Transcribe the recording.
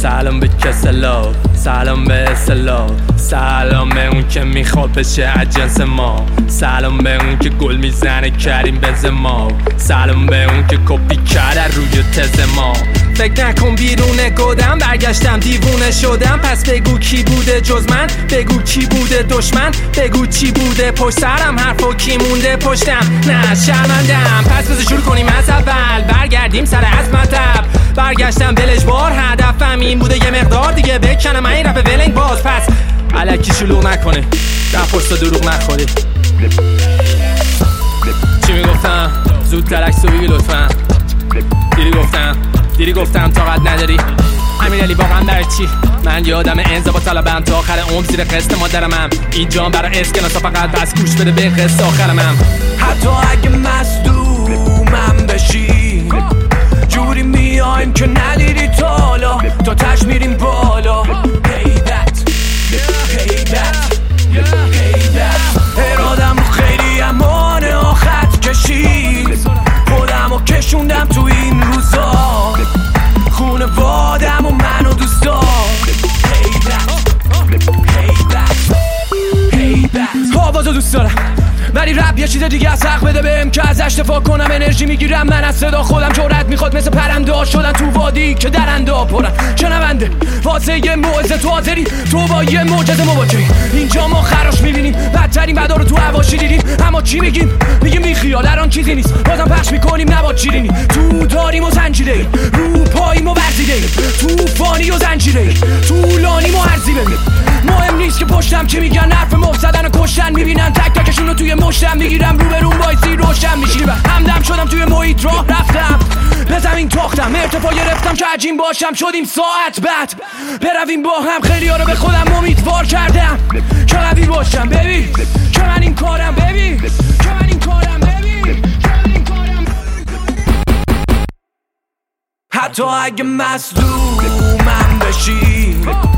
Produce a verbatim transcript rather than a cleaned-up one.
سلام به کسلا، سلام به اصلا، سلام به اون که میخواد بشه از جنس ما، سلام به اون که گل میزنه کریم بنزما، سلام به اون که کپی کرده روی تز ما. فکر نکن بیرون گودم برگشتم دیوونه شدم، پس بگو کی بوده جز من، بگو کی بوده دشمن، بگو چی بوده پشت سرم، حرفو کی مونده پشتم، نه شرمندم. پس بذار شروع کنیم از اول، برگردیم سر از مطلب، برگشتم دلش بار، هدفم این بوده یه مقدار دیگه بکنم این رپ ولنگ باز. پس الکی شلوغ نکنه، در پشت دروغ نخوری. چی میگفتم؟ زودتر عکسو بگی لطفا. دیری گفتم دیری گفتم طاقت نداری امیرعلی واقعا برای چی؟ من یادم انضباط طلبم تا آخر عمر زیر قسط مادرمم، اینجا برای اسکناسا فقط بس گوش بده به قصه آخرمم. حتی اگه مصدومم بشی جوری میایم که ندیدی تا حالا، تا تش میریم بالا. هیبت هیبت هیبت ارادم خیلی امانه آخط کشید، خودم رو کشوندم تو این روزا، خونه وادم و من و دوستا. هیبت هیبت هیبت آوازو دوست دارم ولی رپ یه چیز دیگه از، حق بده بهم که ازش دفاع کنم. انرژی میگیرم من از صدا خودم، جرأت میخواد مثل پرنده ها شدن تو وادی که درنده ها پرن. شنونده واسه یه موعظه تو حاضری، تو با یه معجزه مواجهی. اینجا ما خراش میبینیم، بدترین بدا رو تو حواشی دیدیم، اما چی میگیم؟ میگیم بی خیال هر آن چیزی نیست، بازم پخش میکنیم نباد شیرینی. تو داریم و زنجیره رو پاییم و ورزیده، تو فانی و زنجیره طولانیم و هرزی ببین. مهم نیست که پشتم چی میگن، حرف مفسدن و کشتن میبینن، تک تکشون رو توی مشتم میگیرم، رو به روم بایستی روشن میشی. و همدم شدم توی محیط راه رفتم، به زمین تاختم، ارتفاع گرفتم که عجیم باشم، شدیم ساعت بعد برویم با هم. خیلی ها رو به خودم امیدوار کردم که قوی باشم، ببین که من این کارم، ببین که من این کارم، ببین که من این کارم. حتی اگه مصدومم بشی